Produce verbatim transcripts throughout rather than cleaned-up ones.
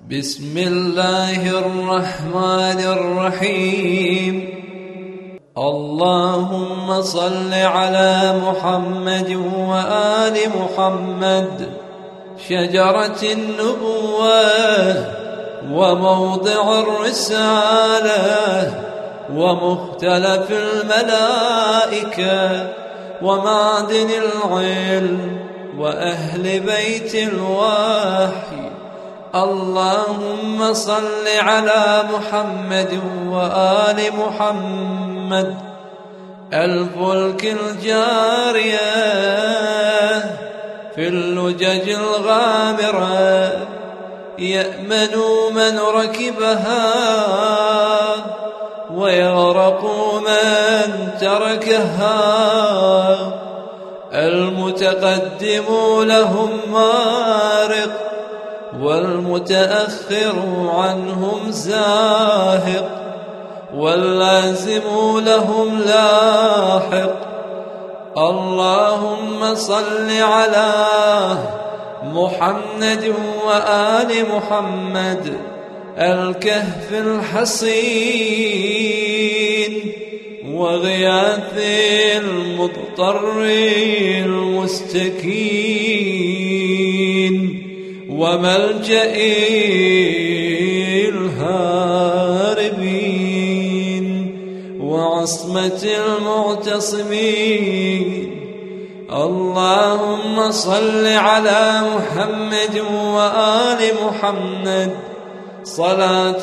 بسم الله الرحمن الرحيم. اللهم صل على محمد وآل محمد. شجرة النبوة وموضع الرسالة ومختلف الملائكة ومعدن العلم وأهل بيت الوحي. اللهم صل على محمد وآل محمد. الفلك الجارية في اللجج الغامرة يأمن من ركبها ويغرق من تركها. المتقدم لهم مارق والمتأخر عنهم زاهق واللازم لهم لاحق. اللهم صل على محمد وآل محمد. الكهف الحصين وغياث المضطر المستكين وملجأ الهاربين وعصمة المعتصمين. اللهم صل على محمد وآل محمد صلاة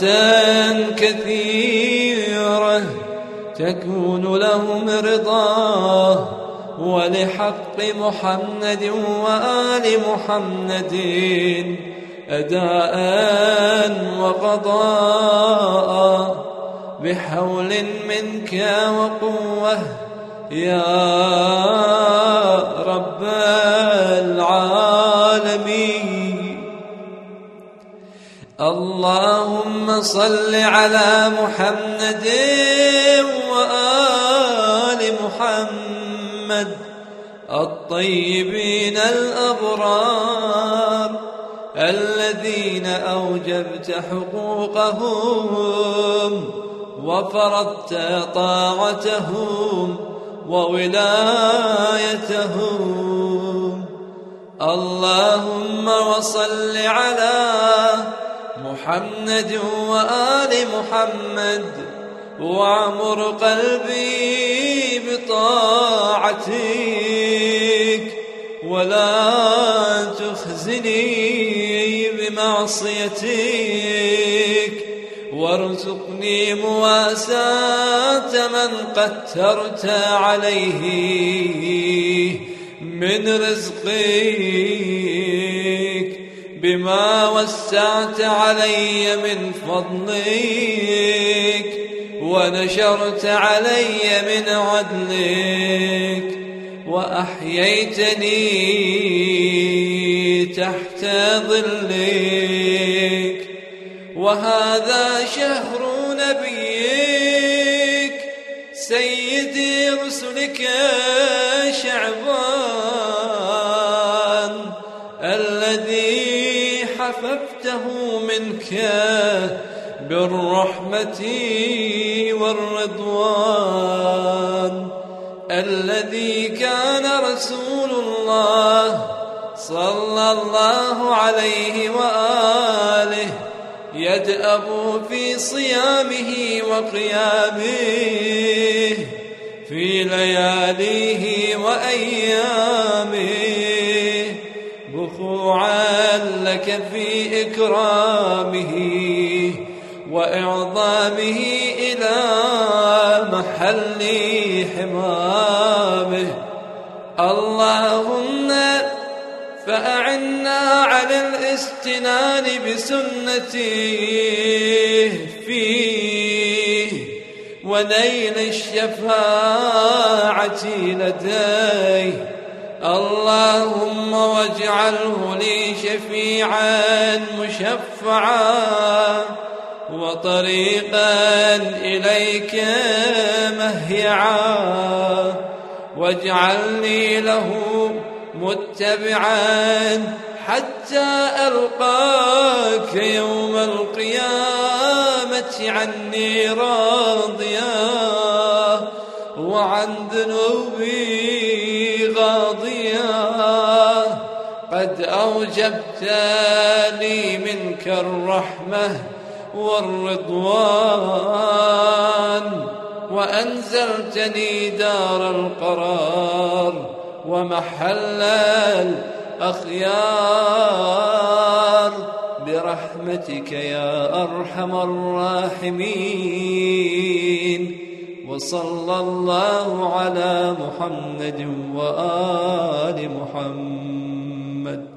كثيرة تكون لهم رضاه ولحق محمد وآل محمد أداء وقضاء بحول منك وقوة يا رب العالمين. اللهم صل على محمد وآل محمد الطيبين الأبرار الذين أوجبت حقوقهم وفرضت طاعتهم وولايتهم. اللهم وصل على محمد وآل محمد وعمر قلبي بطاعتك ولا تخزني بمعصيتك وارزقني مواساة من قترت عليه من رزقك بما وسعت علي من فضلك ونشرت علي من عدلك وأحييتني تحت ظلك. وهذا شهر نبيك سيد رسلك شعبان الذي حففته منك بالرحمة والرضوان الذي كان رسول الله صلى الله عليه وآله يدأب في صيامه وقيامه في لياليه وأيامه بخوعا لك في إكرامه وإعظامه إلى محل حمامه. اللهم فأعنا على الاستنان بسنته فيه ونيل الشفاعة لديه. اللهم واجعله لي شفيعا مشفعا وطريقا إليك مهيعا واجعلني له متبعا حتى ألقاك يوم القيامة عني راضيا وعن ذنوبي غاضيا. قد أوجبت لي منك الرحمة والرضوان وأنزلتني دار القرار ومحل الأخيار برحمتك يا أرحم الراحمين. وصلى الله على محمد وآل محمد.